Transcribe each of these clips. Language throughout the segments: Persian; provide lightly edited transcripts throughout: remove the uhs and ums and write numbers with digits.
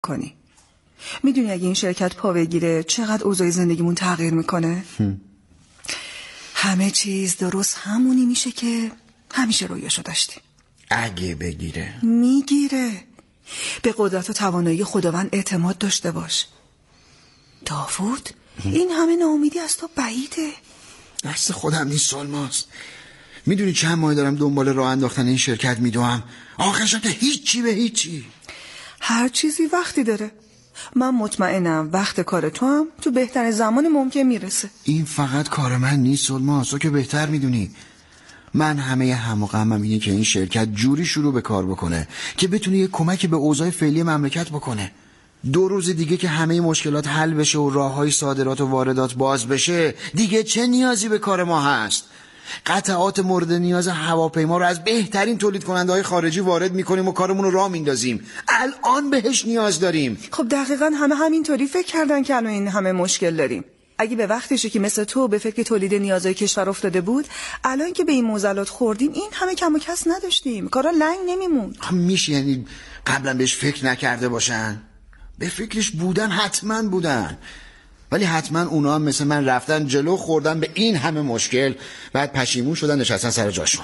کنی. میدونی اگه این شرکت پا بگیره چقدر اوضاع زندگیمون تغییر میکنه؟ همه چیز درست همونی میشه که همیشه رویاشو داشتیم. اگه بگیره میگیره. به قدرت و توانایی خداوند اعتماد داشته باش. داوود این همه ناامیدی از تو بعیده. دست خودم نیست سالماس. میدونی چند ماه دارم دنبال راه انداختن این شرکت میدوام، آخرشم که هیچی به هیچی. هر چیزی وقتی داره. من مطمئنم وقت کار تو هم تو بهترین زمان ممکن میرسه. این فقط کار من نیست سالماس، تو که بهتر میدونی. من همه هم و غمم اینه که این شرکت جوری شروع به کار بکنه که بتونه یه کمکی به اوضاع فعلی مملکت بکنه. 2 روز دیگه که همه مشکلات حل بشه و راههای صادرات و واردات باز بشه، دیگه چه نیازی به کار ما هست؟ قطعات مورد نیاز هواپیما رو از بهترین تولید کننده های خارجی وارد میکنیم و کارمون رو راه میندازیم. الان بهش نیاز داریم. خب دقیقاً همینطوری فکر کردن که الان این همه مشکل داریم. اگه به وقتشه که مثل تو به فکر تولید نیازهای کشور افتاده بود، الان که به این معضلات خوردیم این همه کم و کس نداشتیم، کارا لنگ نمیمون. میشه یعنی قبلا بهش فکر نکرده باشن؟ به فکرش بودن، حتما بودن، ولی حتما اونا هم مثل من رفتن جلو، خوردن به این همه مشکل، بعد پشیمون شدن نشستن سر جاشون.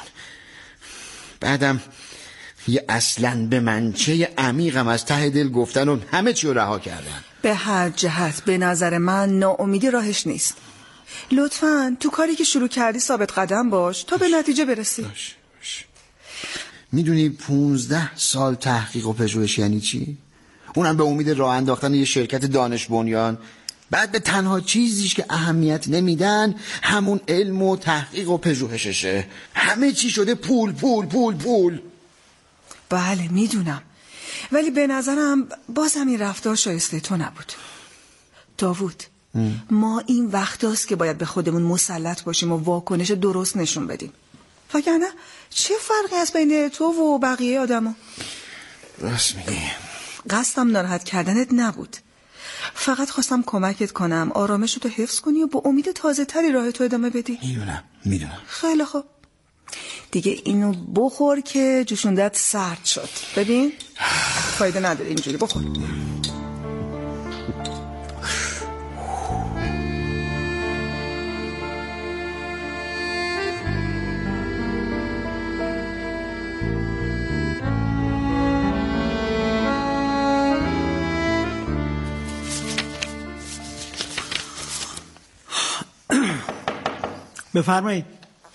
بعدم یه اصلا به منچه عمیقم از ته دل گفتن و همه چی رو رها کردن. به هر جهت به نظر من ناامیدی راهش نیست. لطفاً تو کاری که شروع کردی ثابت قدم باش تا به نتیجه برسی. باش. میدونی 15 سال تحقیق و پژوهش یعنی چی؟ اونم به امید راه انداختن یه شرکت دانش بنیان. بعد به تنها چیزیش که اهمیت نمیدن همون علم و تحقیق و پژوهششه. همه چی شده پول پول پول پول. بله میدونم، ولی به نظرم بازم این رفتار شایسته تو نبود. داوود ما این وقت هست که باید به خودمون مسلط باشیم و واکنش درست نشون بدیم، وگرنه چه فرقی هست بین تو و بقیه آدم ها؟ راست میگی. قصدم ناراحت کردنت نبود، فقط خواستم کمکت کنم آرامشتو حفظ کنی و با امید تازه تری راه تو ادامه بدی. میدونم. خیلی خوب، دیگه اینو بخور که جوشوندت سرد شد. ببین فایده نداره اینجوری بخور. بفرمایید.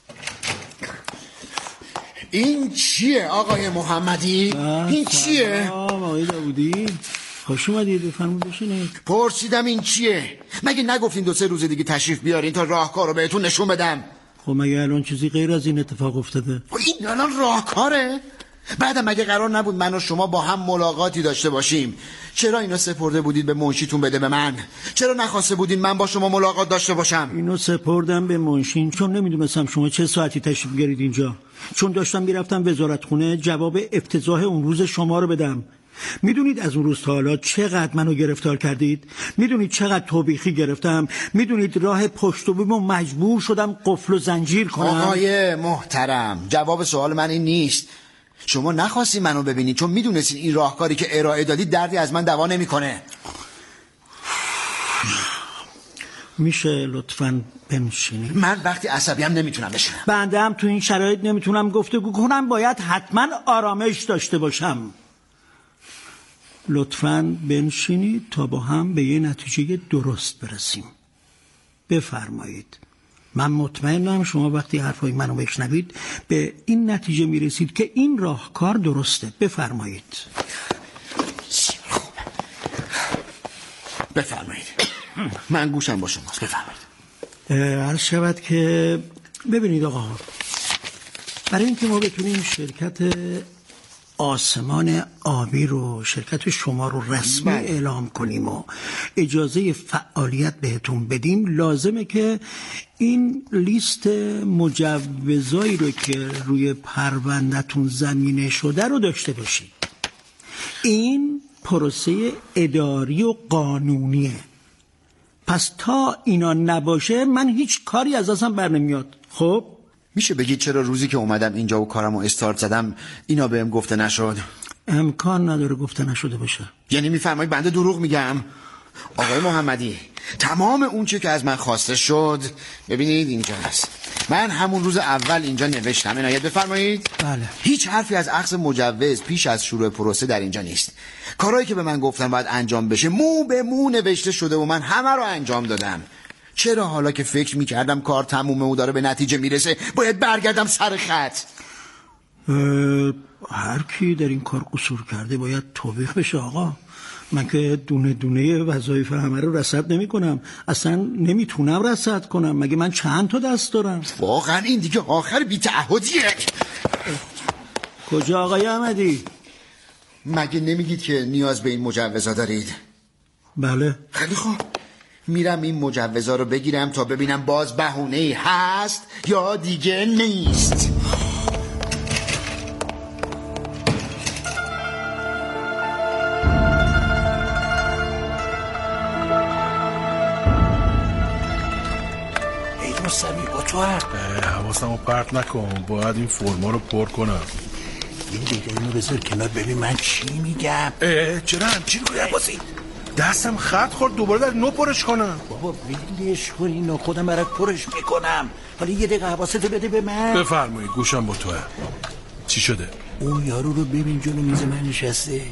این چیه آقای محمدی؟ این چیه؟ آقای داودی خوش اومدید، بفرمایید بشینید. پرسیدم این چیه؟ مگه نگفتین 2-3 روز دیگه تشریف بیارین تا راهکار رو بهتون نشون بدم؟ خب مگه الان چیزی غیر از این اتفاق افتاده؟ این الان راهکاره؟ بعدم مگه قرار نبود من و شما با هم ملاقاتی داشته باشیم؟ چرا اینو سپرده بودید به منشیتون بده به من؟ چرا نخواسته بودین من با شما ملاقات داشته باشم؟ اینو سپردم به منشین چون نمیدونستم شما چه ساعتی تشریف بیارید اینجا، چون داشتم میرفتم وزارتخونه جواب افتضاح اون روز شما رو بدم. میدونید از اون روز تا حالا چقدر منو گرفتار کردید؟ میدونید چقدر توبیخی گرفتم؟ میدونید راه پشت و بومو مجبور شدم قفل و زنجیر کنم؟ آقای محترم جواب سوال من این نیست. شما نخواستی منو ببینید چون میدونستین این راهکاری که ارائه دادید دردی از من دوا نمیکنه. میشه لطفاً بنشینید؟ من وقتی عصبی هم نمیتونم بشینم. بنده هم تو این شرایط نمیتونم گفتگو کنم، باید حتما آرامش داشته باشم. لطفاً بنشینید تا با هم به یه نتیجه درست برسیم. بفرمایید. من مطمئنم شما وقتی حرفای منو بشنوید به این نتیجه میرسید که این راهکار درسته. بفرمایید. بفرمایید. من گوشم با شماست. بفرمایید. عرض شود که ببینید آقا، برای اینکه ما بتونیم شرکت آسمان آبی رو، شرکت شما رو رسمی اعلام کنیم و اجازه فعالیت بهتون بدیم، لازمه که این لیست مجوزایی رو که روی پرونده‌تون زمینه شده رو داشته باشید. این پروسه اداری و قانونیه، پس تا اینا نباشه من هیچ کاری از دستم بر نمیاد. خب میشه بگید چرا روزی که اومدم اینجا و کارمو استارت زدم اینا بهم گفته نشد؟ امکان نداره گفته نشده باشه. یعنی میفرمایید بنده دروغ میگم؟ آقای محمدی، تمام اون چی که از من خواسته شد ببینید اینجا هست. من همون روز اول اینجا نوشتم، عنایت بفرمایید. بله. هیچ حرفی از اخذ مجوز پیش از شروع پروسه در اینجا نیست. کارهایی که به من گفتن باید انجام بشه مو به مو نوشته شده و من همه رو انجام دادم. چرا حالا که فکر میکردم کار تمومه و داره به نتیجه میرسه باید برگردم سر خط؟ هر کی در این کار قصور کرده باید توبیخ بشه آقا. من که دونه دونه وظایف همه رو رصد نمی کنم، اصلا نمیتونم رصد کنم. مگه من چند تا دست دارم؟ واقعا این دیگه آخر بی‌تعهدیه. کجا آقای احمدی؟ مگه نمیگید که نیاز به این مجوزا دارید؟ بله. خیلی خوب، میرم این مجوزا رو بگیرم تا ببینم باز بهونه‌ای هست یا دیگه نیست. سمی با تو هم حواسمو پرت نکن، باید این فرما رو پر کنم. این دیگه اینو بذار کنار ببین من چی میگم. چرا همچی میگوی عباسی؟ دستم خط خورد، دوباره در نو پرش کنم. بابا ویلش کن اینو، خودم برات پرش میکنم. حالا یه دقیقه حواستو بده به من. بفرمایید، گوشم با توه. چی شده؟ اون یارو رو ببین جلو میز من نشسته.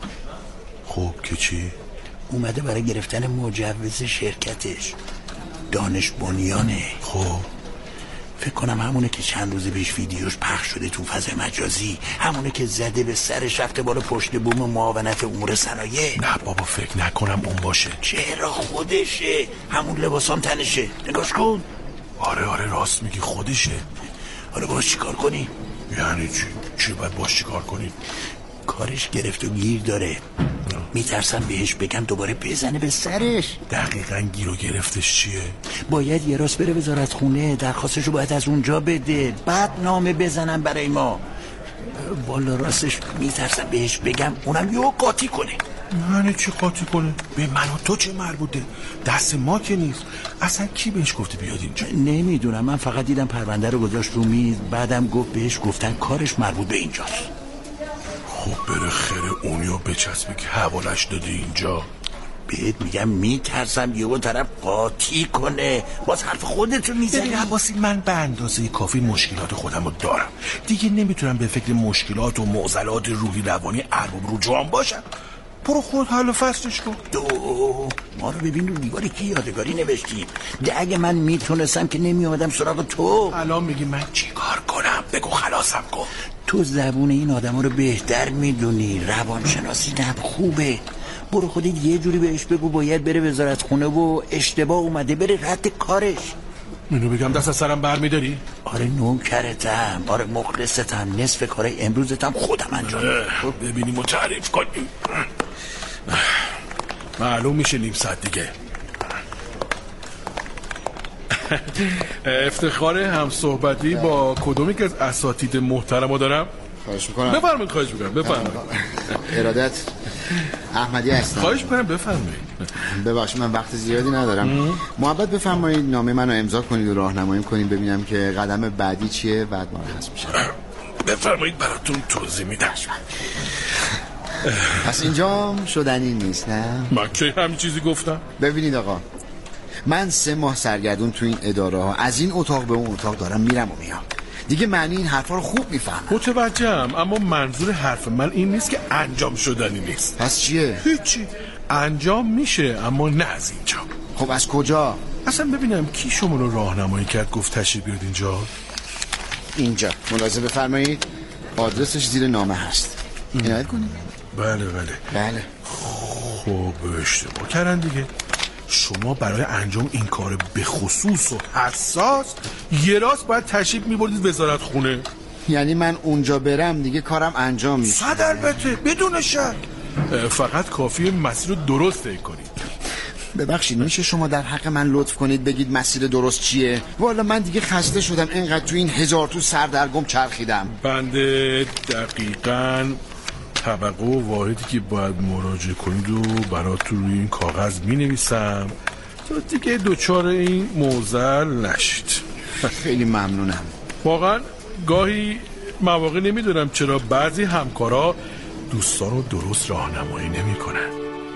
خب که چی؟ اومده برای گرفتن مجوز شرکتش. دانش بنیانه. خب فکر کنم همونه که چند روز پیش ویدیوش پخش شده تو فضای مجازی، همونه که زده به سرش رفته بالا پشت بوم معاونت امور صنایع. نه بابا فکر نکنم اون باشه. چرا خودشه، همون لباسام تنشه، نگاش کن. آره راست میگی خودشه. حالا باش چی کار کنی؟ یعنی چی باید باش چی کار کنی؟ کارش گرفت و گیر داره، میترسم بهش بگم دوباره بزنه به سرش. دقیقاً گیر و گرفتش چیه؟ باید یه راست بره وزارت خونه، درخواستشو باید از اونجا بده، بعد نامه بزنم برای ما. والا راستش میترسم بهش بگم اونم یه قاطی کنه. یعنی چی قاطی کنه؟ به من و تو چه مربوطه؟ دست ما که نیست. اصلا کی بهش گفته بیاد اینجا؟ نمیدونم، من فقط دیدم پرونده رو گذاشت رو میز، بعدم گفت بهش گفتن کارش مربوط به اینجاست. خب بره خیره اونیو بچسبه که حوالش داده اینجا. بهت میگم میترسم یه طرف قاطی کنه، باز حرف خودتو میزنی. عباسی من به اندازه کافی مشکلات خودم رو دارم دیگه، نمیتونم به فکر مشکلات و معضلات روحی روانی ارباب رو جوان باشم. برو خود حل و فصلش کن. ما رو ببین رو دیواری که یادگاری نوشتیم. اگه من میتونستم که نمیادم سراغ تو. الان میگی من چی کار کنم؟ بگو خلاصم کن. تو زبون این آدم رو بهتر میدونی، روانشناسی نم خوبه. برو خودت یه جوری بهش بگو باید بره وزارت خونه و اشتباه اومده بره رد کارش. اینو بگم دست از سرم بر میداری؟ آره نوکرتم، آره مخلصتم، نصف کارای امروزتم خودم انجام میدم. ببینیم و تعریف کنیم. معلوم میشه نیم ساعت دیگه. افتخار هم صحبتی با کدومی که از اساتید محترمو دارم؟ خواهش میکنم. بفرمایید. خواهش میکنم بفرمایید. ارادت احمدی هستم. خواهش میکنم بفرمایید. ببخشید من وقت زیادی ندارم. محبت بفرمایید نامه منو امضا کنید و راهنمایی کنید ببینم که قدم بعدی چیه، بعد مرخص میشم. بفرمایید براتون توضیح میدم. پس اینجا شدنی نیست نه؟ من که همین چیزی گفتم. ببینید آقا، من 3 ماه سرگردون تو این اداره ها از این اتاق به اون اتاق دارم میرم و میام. دیگه معنی این حرفا رو خوب میفهمم. متوجهم، اما منظور حرف من این نیست که انجام شدنی نیست. پس چیه؟ هیچی، انجام میشه اما نه از اینجا. خب از کجا؟ اصلا ببینم کی شما رو راهنمایی کرد گفت تشریف بیاد اینجا؟ اینجا ملاحظه بفرمایید، آدرسش زیر نامه هست. عنایت کنید. بله. خب اشتباه کردن دیگه. شما برای انجام این کار به خصوص و حساس یه راست باید تشریف میبردید وزارت خونه. یعنی من اونجا برم دیگه کارم انجام میشه؟ صد البته، بدون شک. فقط کافیه مسیر رو درست طی کنید. ببخشید میشه شما در حق من لطف کنید بگید مسیر درست چیه؟ والا من دیگه خسته شدم اینقدر تو این 1000 تو سردرگم چرخیدم. بنده دقیقاً طبقه و واحدی که باید مراجعه کنید و براتون روی این کاغذ مینویسم تا دیگه دوچار این موزل نشید. خیلی ممنونم. واقعا گاهی مواقع نمیدونم چرا بعضی همکارا دوستان رو درست راهنمایی نمی‌کنن.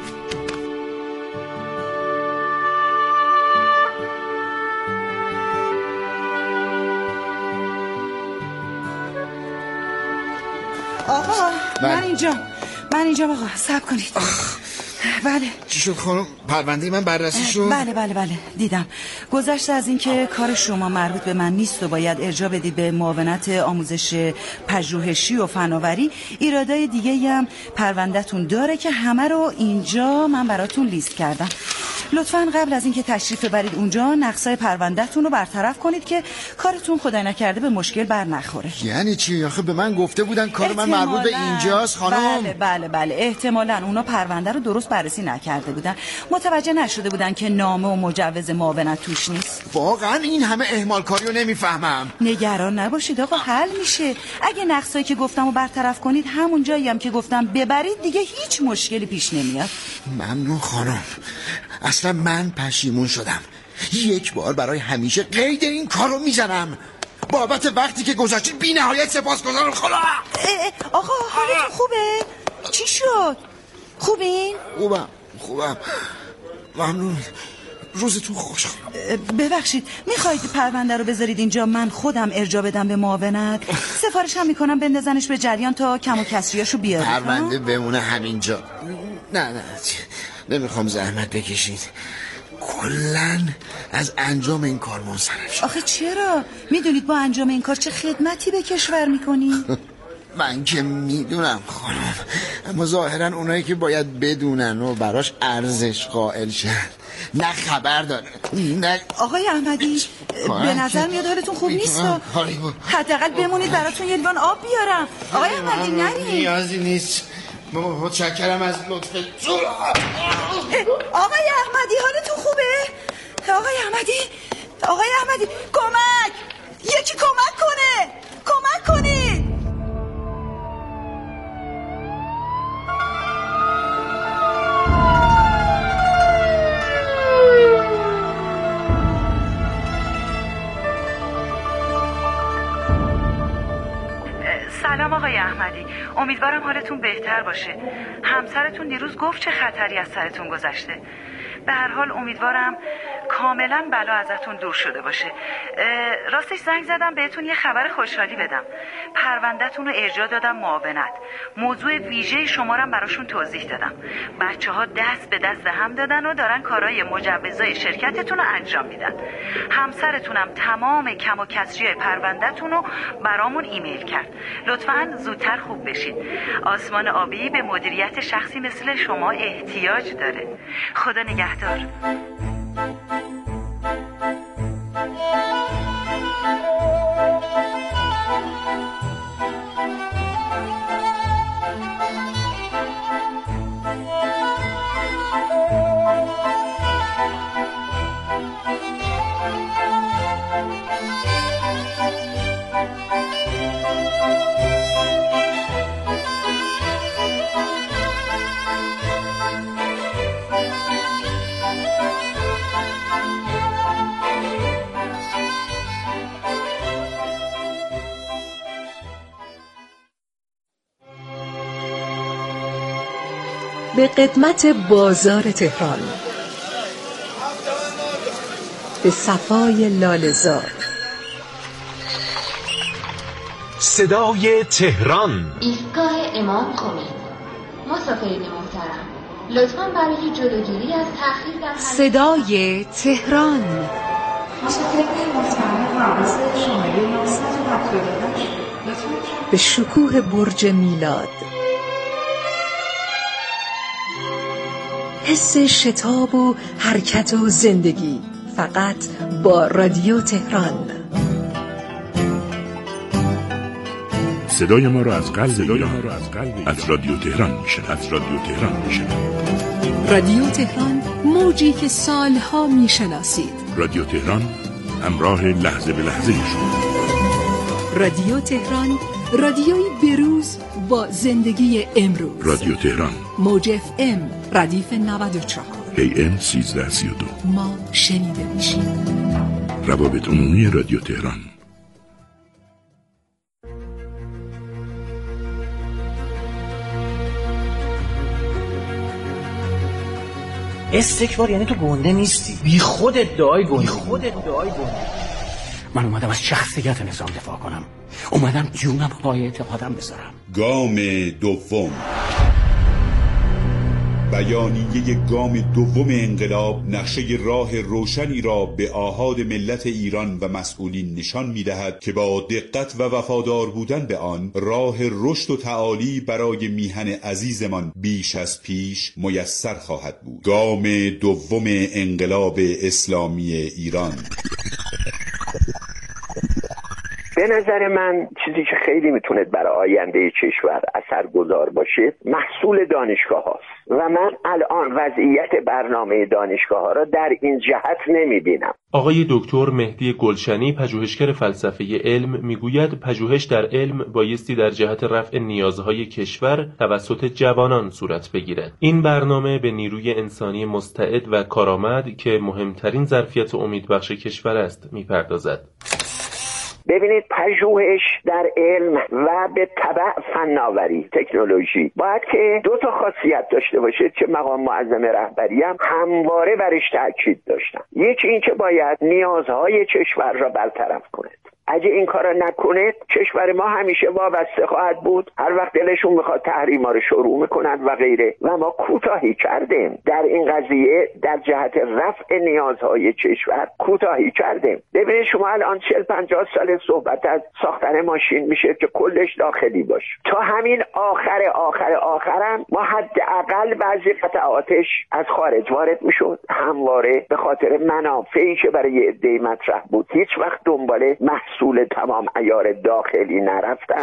آقا من اینجا آقا صبر کنید. بله چی شد خانم؟ پرونده من بررسی شد؟ بله دیدم. گذشته از اینکه کار شما مربوط به من نیست و باید ارجاع بدید به معاونت آموزش پژوهشی و فناوری، ایرادای دیگه‌ای هم پرونده‌تون داره که همه رو اینجا من براتون لیست کردم. لطفاً قبل از اینکه تشریف ببرید اونجا نقصای پرونده‌تون رو برطرف کنید که کارتون خدای نکرده به مشکل بر نخوره. یعنی چی؟ آخه به من گفته بودن کار من مربوط به اینجاست خانم. بله احتمالاً اونا پرونده رو درست بررسی نکرده بودن، متوجه نشده بودن که نامه و مجوز معاونت توش نیست. واقعاً این همه اهمال کاری رو نمیفهمم. نگران نباشید آقا، حل میشه. اگه نقصایی که گفتم رو برطرف کنید همون جایی هم که گفتم ببرید دیگه هیچ مشکلی پیش نمیاد. ممنون خانم. اصلا من پشیمون شدم. یک بار برای همیشه قید این کارو میزنم. بابت وقتی که گذاشتید بی نهایت سپاسگزارم خدا. آقا حالتون خوبه؟ چی شد؟ خوبین؟ خوبم. ممنون. روزتون خوش. ببخشید میخواید پرونده رو بذارید اینجا من خودم ارجاع بدم به معاونت؟ سفارشم میکنم بندازنش به جریان تا کم و کسریاشو بیارید. پرونده بمونه همینجا. نه نمیخوام زحمت بکشید. کلن از انجام این کار منصرف شد. آخه چرا؟ میدونید با انجام این کار چه خدمتی به کشور میکنی؟ من که میدونم خانم، اما ظاهرا اونایی که باید بدونن و براش ارزش قائل شن نه خبر داره. نه آقای احمدی به نظر میاد حالتون خوب نیست. حداقل بمونید براتون یه لیوان آب بیارم. آقای احمدی نرید. نیازی نیست. متشکرم از لطفتون. آقای احمدی حالتون خوبه؟ آقای احمدی کمک! یکی کمک کنید. سلام آقای احمدی، امیدوارم حالتون بهتر باشه. همسرتون دیروز گفت چه خطری از سرتون گذشته. به هر حال امیدوارم کاملا بلا ازتون دور شده باشه. راستش زنگ زدم بهتون یه خبر خوشحالی بدم. پروندهتون رو ارجاع دادم معاونت. موضوع ویژه شمارم براشون توضیح دادم. بچه‌ها دست به دست هم دادن و دارن کارهای مجوزای شرکتتون رو انجام میدن. همسرتونم تمام کم و کسریای پروندهتون رو برامون ایمیل کرد. لطفاً زودتر خوب بشید. آسمان آبی به مدیریت شخصی مثل شما احتیاج داره. خدا نگهدار. به قدمت بازار تهران، به صفای لاله‌زار، صدای تهران، ایستگاه امام خمینی. مسافرین محترم، لطفاً برای جلوگیری از تأخیر در صدای تهران، به شکوه برج میلاد، حس شتاب و حرکت و زندگی، فقط با رادیو تهران. صدای ما را از قلب ایران از رادیو تهران میشنوید. رادیو تهران، موجی که سالها میشناسید. رادیو تهران، همراه لحظه به لحظه شما. رادیو تهران، رادیوی بروز با زندگی امروز. رادیو تهران، موج FM ردیف 94 AM 1332. ما شنیده میشیم. روابط عمومی رادیو تهران. استکبار یعنی تو گنده نیستی، بی خود ادعای گنده. من اومدم از شخصیت نظام دفاع کنم، اومدم جونم پای اعتقادم بذارم. گام دوم، بیانیه گام دوم انقلاب نقشه راه روشنی را به آحاد ملت ایران و مسئولین نشان می‌دهد که با دقت و وفادار بودن به آن راه رشد و تعالی برای میهن عزیزمان بیش از پیش میسر خواهد بود. گام دوم انقلاب اسلامی ایران. به نظر من چیزی که خیلی میتونه برای آینده کشور اثرگذار باشه محصول دانشگاه هاست و من الان وضعیت برنامه دانشگاه ها را در این جهت نمیبینم. آقای دکتر مهدی گلشنی پژوهشگر فلسفه علم میگوید پژوهش در علم بایستی در جهت رفع نیازهای کشور توسط جوانان صورت بگیرد. این برنامه به نیروی انسانی مستعد و کارآمد که مهمترین ظرفیت امیدبخش کشور است میپردازد. ببینید پژوهش در علم و به تبع فناوری تکنولوژی باید که دو تا خاصیت داشته باشه که مقام معظم رهبری هم همواره برش تاکید داشتن. یکی این که باید نیازهای کشور را برطرف کنه. اگه این کارا نکنه کشور ما همیشه وابسته خواهد بود، هر وقت دلشون میخواد تحریما رو شروع میکنند و غیره و ما کوتاهی کردیم در این قضیه در جهت رفع نیازهای کشور کوتاهی کردیم. ببینید شما الان 40-50 سال صحبت از ساختن ماشین میشه که کلش داخلی باشه، تا همین آخرم ما حداقل بعضی قطعاتش از خارج وارد میشد، همواره به خاطر منافعی که برای عده مطرح بود هیچ وقت دنبال محصول تمام عیار داخلی نرفتن.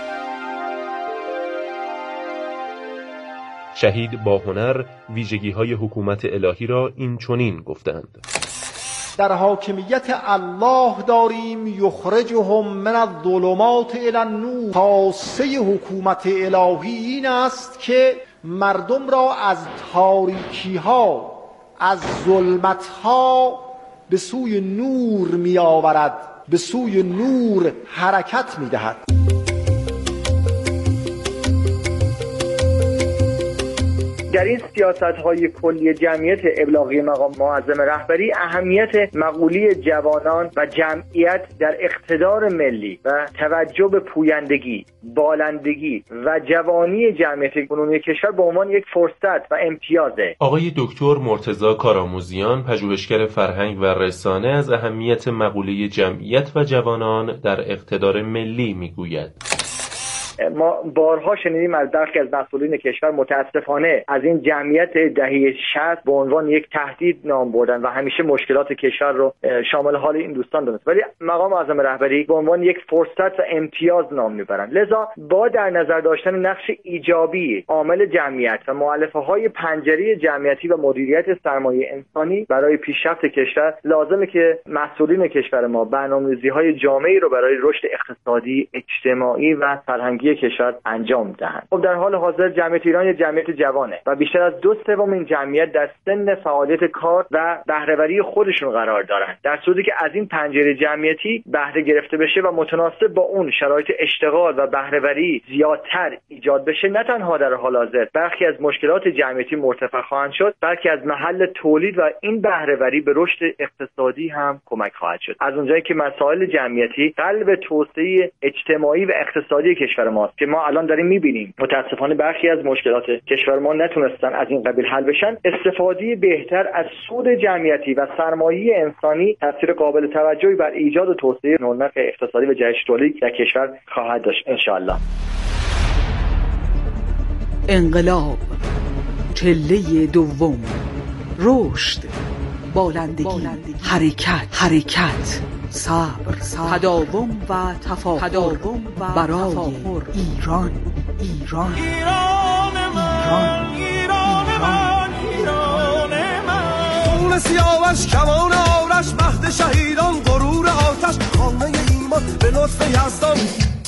شهید با هنر ویژگی‌های حکومت الهی را این چنین گفتند: در حاکمیت الله داریم یخرجهم من الظلمات الی النور. خاصه حکومت الهی این است که مردم را از تاریکی ها، از ظلمت ها به سوی نور می آورد، به سوی نور حرکت می دهد. در این سیاست‌های کلی جمعیت ابلاغی مقام معظم رهبری اهمیت مقوله جوانان و جمعیت در اقتدار ملی و توجه به پویندگی، بالندگی و جوانی جمعیت کنونی کشور به عنوان یک فرصت و امتیازه. آقای دکتر مرتضی کارآموزیان پژوهشگر فرهنگ و رسانه از اهمیت مقوله جمعیت و جوانان در اقتدار ملی میگوید: ما بارها شنیدیم از برخی از مسئولین کشور متاسفانه از این جمعیت دهه 60 به عنوان یک تهدید نام بردن و همیشه مشکلات کشور رو شامل حال این دوستان دونست، ولی مقام معظم رهبری به عنوان یک فرصت و امتیاز نام میبرند. لذا با در نظر داشتن نقش ایجابی عامل جمعیت و مؤلفه‌های پنجره جمعیتی و مدیریت سرمایه انسانی برای پیشرفت کشور لازمه که مسئولین کشور ما برنامه‌ریزی‌های جامعی رو برای رشد اقتصادی، اجتماعی و فرهنگی کشور انجام دهند. خب در حال حاضر جمعیت ایران یک جمعیت جوانه و بیشتر از 2/3 این جمعیت در سن فعالیت کار و بهره‌وری خودشون قرار دارند. در صورتی که از این پنجره جمعیتی بهره گرفته بشه و متناسب با اون شرایط اشتغال و بهره‌وری زیادتر ایجاد بشه، نه تنها در حال حاضر برخی از مشکلات جمعیتی مرتفع خواهند شد، بلکه از محل تولید و این بهره‌وری به رشد اقتصادی هم کمک خواهد شد. از اونجایی که مسائل جمعیتی قلب توسعه اجتماعی و اقتصادی کشور ماست که ما الان داریم می‌بینیم متاسفانه برخی از مشکلات کشور ما نتونستن از این قبیل حل بشن، استفاده بهتر از سود جمعیتی و سرمایه انسانی تاثیر قابل توجهی بر ایجاد و توسعه رونق اقتصادی و جهش تولید در کشور خواهد داشت ان شاء الله. انقلاب، چله دوم، رشد، بالندگی، حرکت، صبر، تداوم و تفاخر برای ایران. خون سیاوش، کمان آرش، مهد شهیدان، غرور آتش، خانه ایمان به لطف یزدان.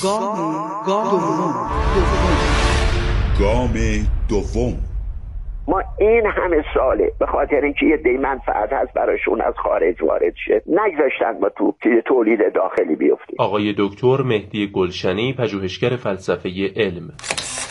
گام دوم. ما این همه ساله به خاطر اینکه یه دی منفعت هست براشون از خارج وارد شد نگذاشتن ما تو تولید داخلی بیفتیم. آقای دکتر مهدی گلشنی پژوهشگر فلسفه علم: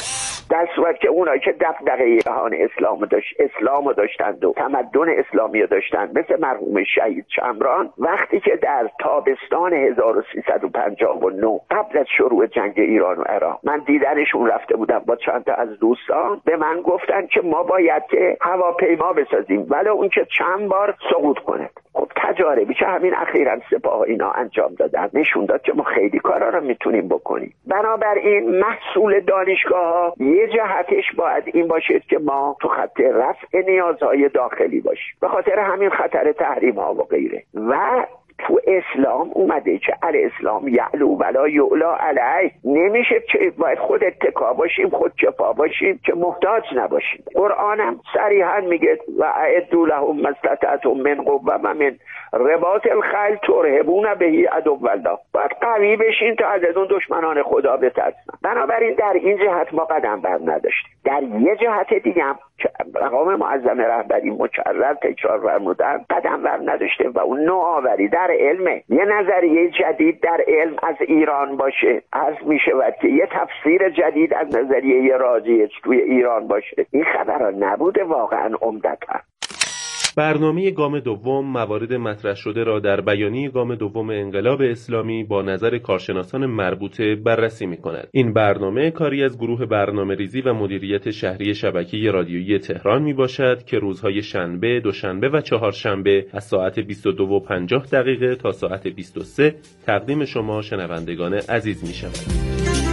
در صورت که اونایی که دغدغه جهان اسلام داشتند و تمدن اسلامی داشتند، مثل مرحوم شهید شمران، وقتی که در تابستان 1359 قبل از شروع جنگ ایران و عراق من دیدنشون رفته بودم با چند تا از دوستان، به من گفتن که ما باید که هواپیما بسازیم ولی اون که چند بار سقوط کنه. خب تجاربی که همین اخیراً سپاه اینا انجام دادن نشون داد که ما خیلی کارا رو میتونیم بکنیم. بنابراین محصول دانشگاه‌ها یه جهتش باید این باشه که ما تو خط رفع نیازهای داخلی باشیم، به خاطر همین خطر تحریم‌ها و غیره. و تو اسلام اومده که الاسلام یعلو ولا یعلا علیه، نمیشه که باید خود اتکا باشیم، خود کفا باشیم که محتاج نباشیم. قرآنم صریحا میگه و اعدوا لهم ما استطعتم من قوة و من رباط الخیل ترهبون به عدو الله، باید قوی بشین تا از اون دشمنان خدا بترسن. بنابراین در این جهت ما قدم بر نداشتیم. در یه جهت دیگه هم که مقام معظم رهبری مکرر تکرار فرمودن قدم بر نداشته و اون نوآوری در علم، یه نظریه جدید در علم از ایران باشه. عرض می شود که یه تفسیر جدید از نظریه راجیج توی ایران باشه. این خبرها نبوده واقعا عمدتاً. برنامه گام دوم موارد مطرح شده را در بیانیه گام دوم انقلاب اسلامی با نظر کارشناسان مربوطه بررسی می‌کند. این برنامه کاری از گروه برنامه‌ریزی و مدیریت شهری شبکه رادیویی تهران میباشد که روزهای شنبه، دوشنبه و چهارشنبه از ساعت 22:50 تا ساعت 23 تقدیم شما شنوندگان عزیز می‌شود.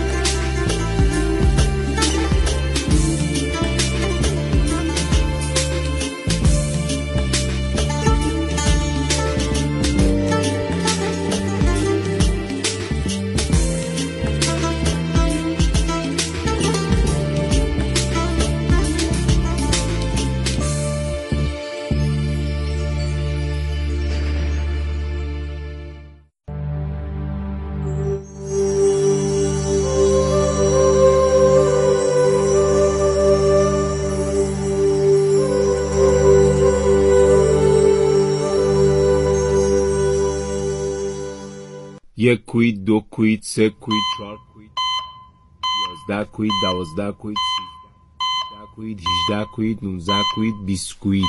یک کوید، دو کوید، سه کوید، چهار کوید، 11 کوید، 12 کوید، 13 کوید، 18 کوید، 19 کوید، 20 کوید.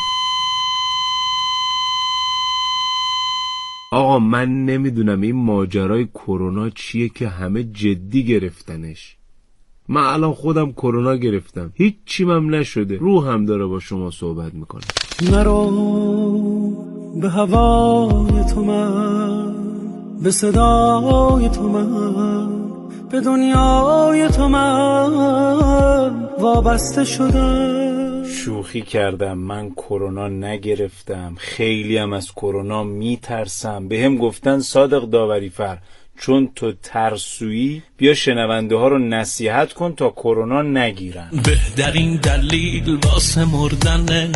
آقا من نمیدونم این ماجرای کرونا چیه که همه جدی گرفتنش. من الان خودم کرونا گرفتم، هیچی مم نشده، روحم داره با شما صحبت میکنه. نرو به هوای تو من، به صدای تو من، به دنیای تو من وابسته شدم. شوخی کردم، من کرونا نگرفتم، خیلی هم از کرونا میترسم. بهم گفتن صادق داوریفر چون تو ترسویی بیا شنونده ها رو نصیحت کن تا کرونا نگیرن. بهترین دلیل واسه مردنه.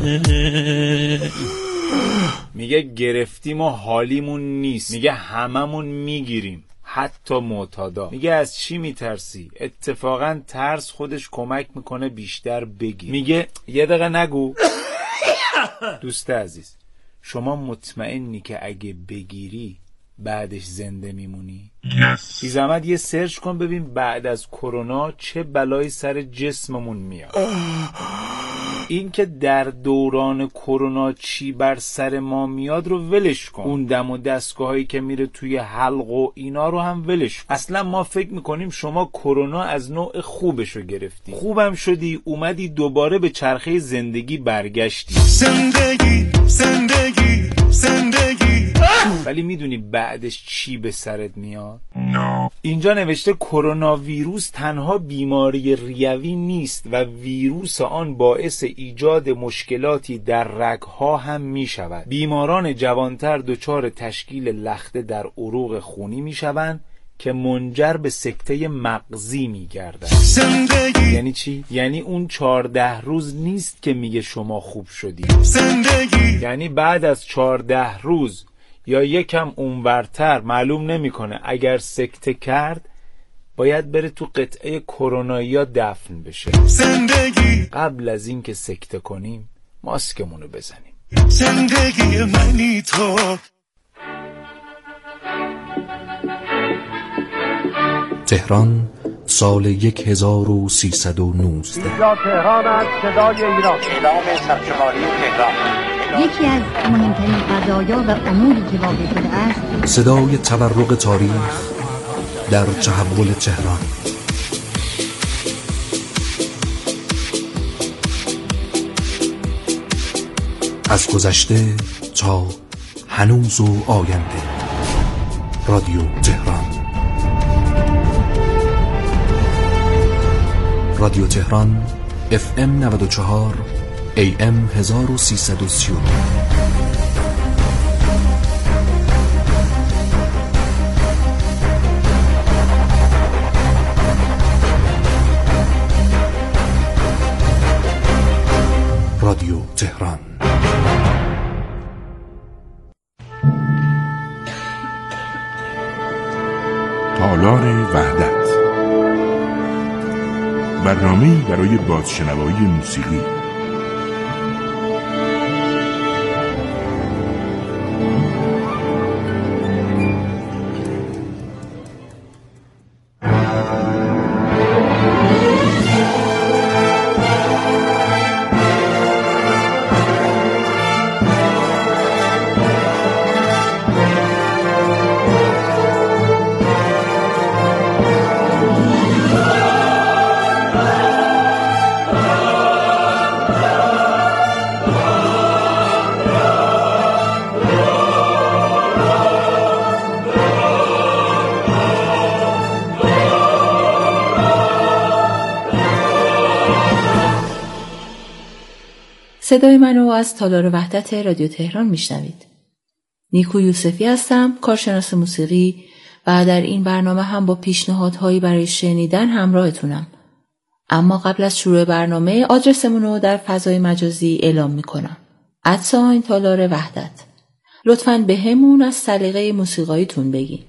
میگه گرفتیم و حالیمون نیست، میگه هممون میگیریم، حتی معتادا. میگه از چی میترسی؟ اتفاقا ترس خودش کمک میکنه بیشتر بگی. میگه یه دقیقه نگو. دوست عزیز، شما مطمئنی که اگه بگیری بعدش زنده میمونی؟ بی زحمت یه سرچ کن ببین بعد از کرونا چه بلایی سر جسممون میاد. این که در دوران کرونا چی بر سر ما میاد رو ولش کن، اون دم و دستگاهایی که میره توی حلق و اینا رو هم ولش کن. اصلا ما فکر میکنیم شما کرونا از نوع خوبشو گرفتی، خوبم شدی، اومدی دوباره به چرخه زندگی برگشتی. زندگی ولی میدونی بعدش چی به سرت میاد؟ اینجا نوشته کرونا ویروس تنها بیماری ریوی نیست و ویروس آن باعث ایجاد مشکلاتی در رگها هم میشود. بیماران جوانتر دچار تشکیل لخته در عروق خونی میشوند که منجر به سکته مغزی میگردد. یعنی چی؟ یعنی اون 14 روز نیست که میگه شما خوب شدی. یعنی بعد از 14 روز یا یکم اونورتر، معلوم نمیکنه، اگر سکته کرد باید بره تو قطعه کرونایی یا دفن بشه. قبل از این که سکته کنیم ماسکمونو بزنیم. زندگی منی تو. تهران سال 1319. اینجا تهران است، صدای ایران. اعلام سرشماری تهران. یکی از مهمترین قضایا و اموری که واقع شده است، صدای تورق تاریخ در تحول تهران. از گذشته تا هنوز و آینده. رادیو تهران. رادیو تهران FM 94 AM 1339. رادیو تهران. تالار وحدت، برنامه‌ای برای بازشنوایی موسیقی. صدای منو از تالار وحدت رادیو تهران میشنوید. نیکو یوسفی هستم، کارشناس موسیقی، و در این برنامه هم با پیشنهادهایی برای شنیدن همراهتونم. اما قبل از شروع برنامه آدرسمون رو در فضای مجازی اعلام میکنم. @تالار وحدت. لطفاً به همون از سلیقه موسیقاییتون بگین.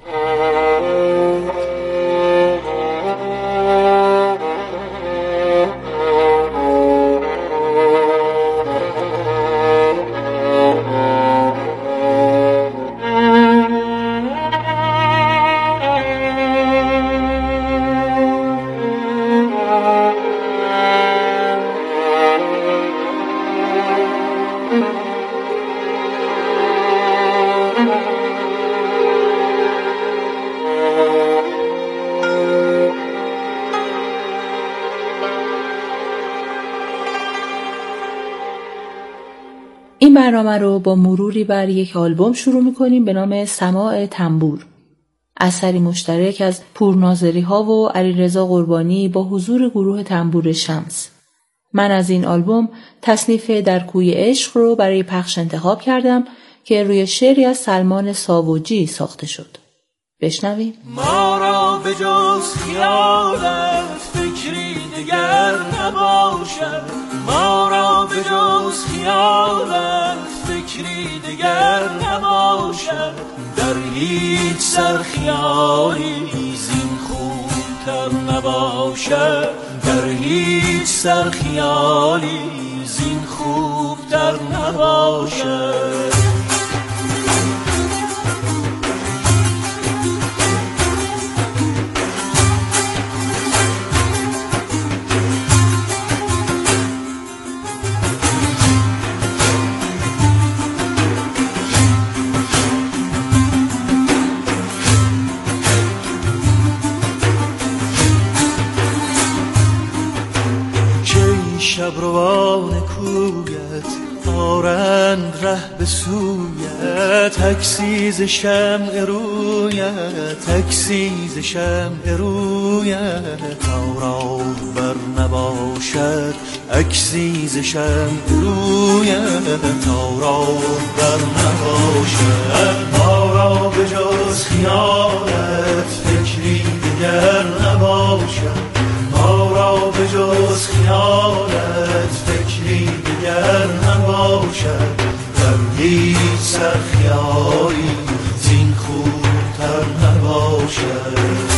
این برنامه رو با مروری بر یک آلبوم شروع می‌کنیم به نام سماع تنبور. اثری مشترک از پورناظری ها و علیرضا قربانی با حضور گروه تنبور شمس. من از این آلبوم تصنیف در کوی عشق رو برای پخش انتخاب کردم که روی شعری از سلمان ساوجی ساخته شد. بشنویم. ما را به جز خیالت فکری دیگر نباشد، ما را به جز خیالت فکری دیگر نباشد، در هیچ سرخیالی زین خوبتر نباشد، در هیچ سرخیالی زین خوبتر نباشد. شبروان کویت آرند ره به سویت، تکسیز شمع رویت، تکسیز شمع رویت، تا راه بر نباشد اکسیز شمع رویت، تا راه بر نباشد. ما را به جز خیالت فکری دیگر نباشد، ما را به جز خیالت فکری دیگر نباشد، در هیچ سرخیالی زین خوبتر نباشد.